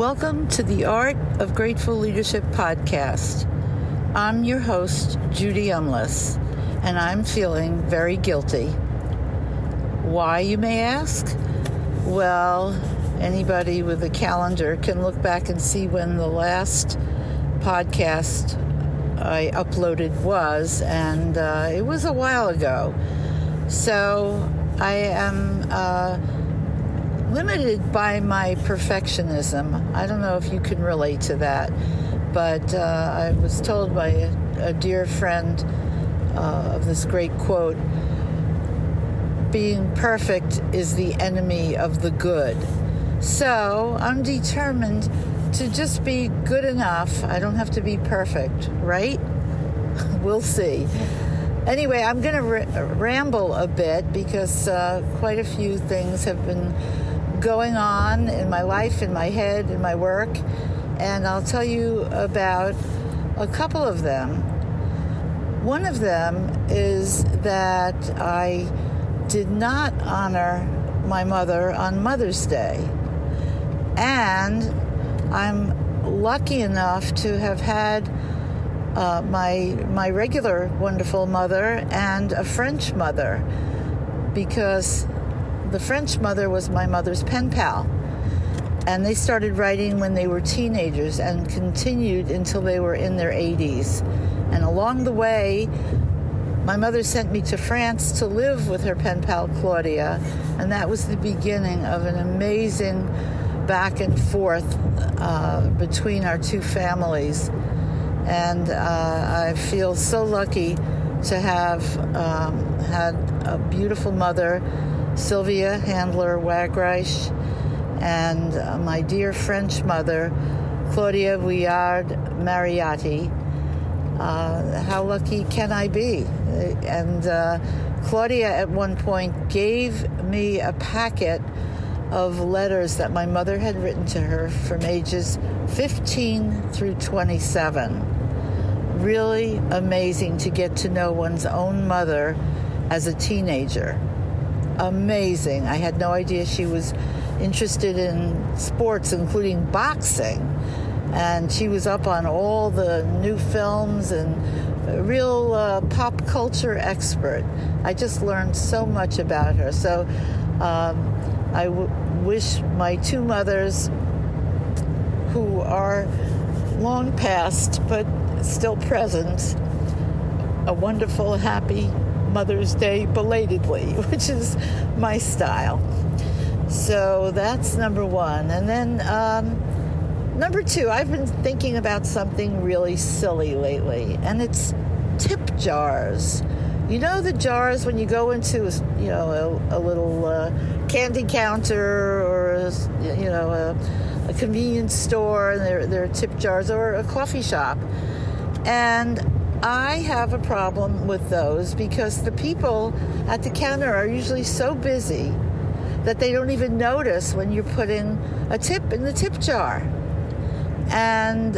Welcome to the Art of Grateful Leadership podcast. I'm your host, Judy Umlas, and I'm feeling very guilty. Why, you may ask? Well, anybody with a calendar can look back and see when the last podcast I uploaded was, and it was a while ago. So I am limited by my perfectionism. I don't know if you can relate to that, but I was told by a dear friend of this great quote, being perfect is the enemy of the good. So I'm determined to just be good enough. I don't have to be perfect, right? We'll see. Anyway, I'm going to ramble a bit because quite a few things have been going on in my life, in my head, in my work, and I'll tell you about a couple of them. One of them is that I did not honor my mother on Mother's Day, and I'm lucky enough to have had my regular wonderful mother and a French mother, because the French mother was my mother's pen pal, and they started writing when they were teenagers and continued until they were in their 80s. And along the way, my mother sent me to France to live with her pen pal Claudia, and that was the beginning of an amazing back and forth between our two families. And I feel so lucky to have had a beautiful mother, Sylvia Handler Wagreich, and my dear French mother, Claudia Vuillard Mariotti. How lucky can I be? And Claudia at one point gave me a packet of letters that my mother had written to her from ages 15 through 27. Really amazing to get to know one's own mother as a teenager. Amazing. I had no idea she was interested in sports, including boxing. And she was up on all the new films and a real pop culture expert. I just learned so much about her. So I wish my two mothers, who are long past but still present, a wonderful, happy Mother's Day belatedly, which is my style. So that's number one. And then number two, I've been thinking about something really silly lately, and it's tip jars. You know the jars when you go into a little candy counter or a convenience store, and there are tip jars, or a coffee shop. And I have a problem with those because the people at the counter are usually so busy that they don't even notice when you're putting a tip in the tip jar. And,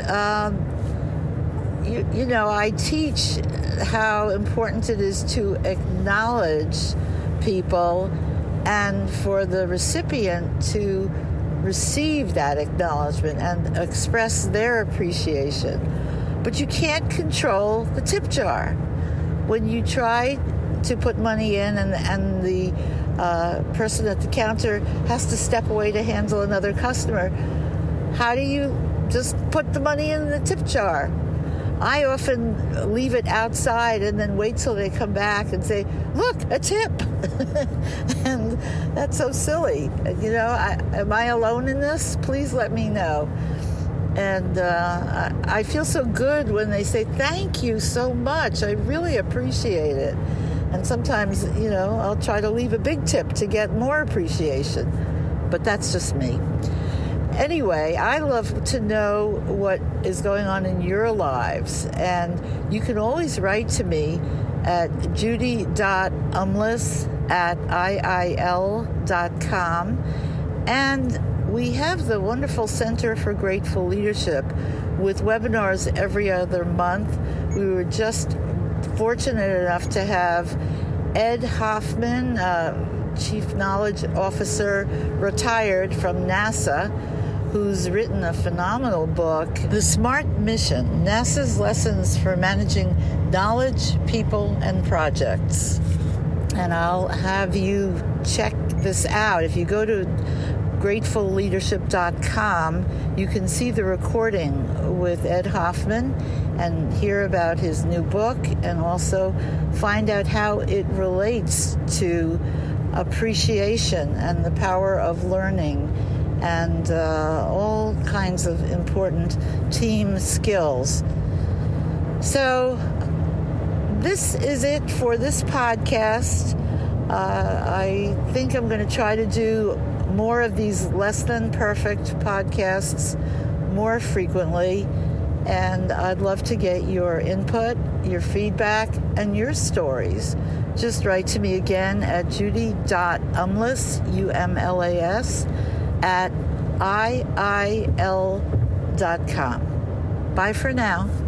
I teach how important it is to acknowledge people and for the recipient to receive that acknowledgement and express their appreciation. But you can't control the tip jar. When you try to put money in and the person at the counter has to step away to handle another customer, how do you just put the money in the tip jar? I often leave it outside and then wait till they come back and say, look, a tip. And that's so silly. Am I alone in this? Please let me know. And I feel so good when they say, thank you so much. I really appreciate it. And sometimes, I'll try to leave a big tip to get more appreciation. But that's just me. Anyway, I love to know what is going on in your lives. And you can always write to me at judy.umlas@iil.com. And we have the wonderful Center for Grateful Leadership with webinars every other month. We were just fortunate enough to have Ed Hoffman, Chief Knowledge Officer, retired from NASA, who's written a phenomenal book, The Smart Mission, NASA's Lessons for Managing Knowledge, People, and Projects. And I'll have you check this out. If you go to gratefulleadership.com, you can see the recording with Ed Hoffman and hear about his new book, and also find out how it relates to appreciation and the power of learning and all kinds of important team skills. So this is it for this podcast. I think I'm going to try to do more of these less than perfect podcasts more frequently, and I'd love to get your input, your feedback, and your stories. Just write to me again at judy.umlas, UMLAS, @IIL.com. Bye for now.